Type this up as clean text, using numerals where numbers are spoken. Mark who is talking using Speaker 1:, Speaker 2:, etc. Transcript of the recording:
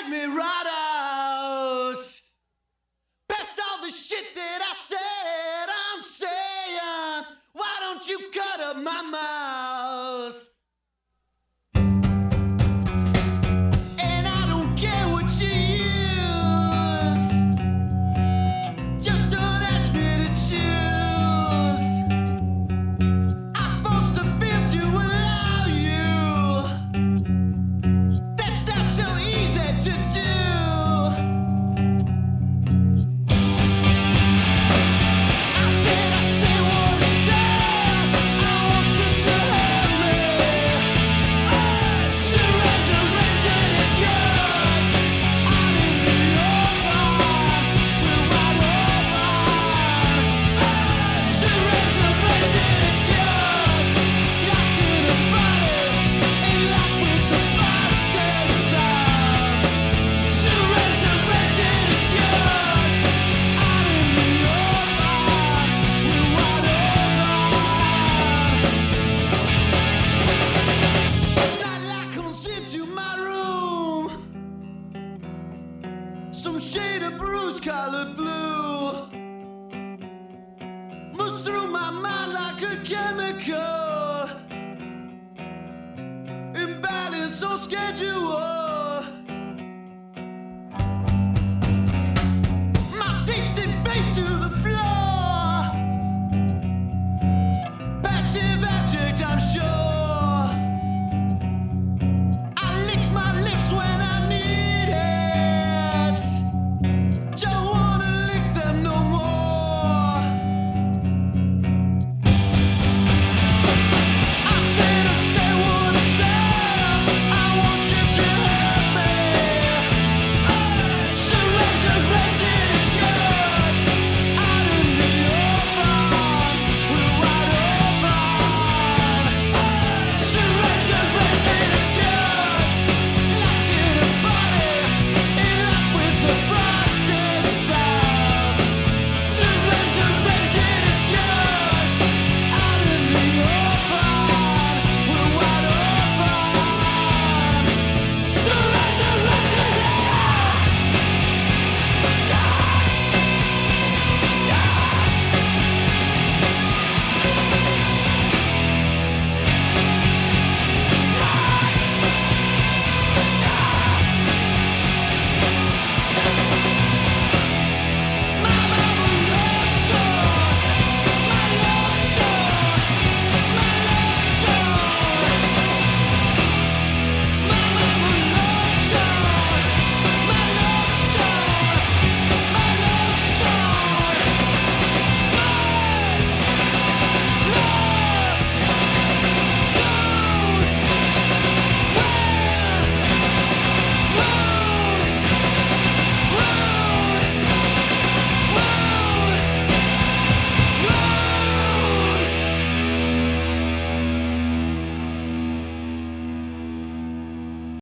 Speaker 1: me right out. Past all the shit that I said, I'm saying, why don't you cut up my mouth? And I don't care what you use, just don't ask me to choose. I forced the fear to allow you. That's not so easy to do. Some shade of bruise-colored blue moves through my mind like a chemical imbalance on schedule. My tasting face to the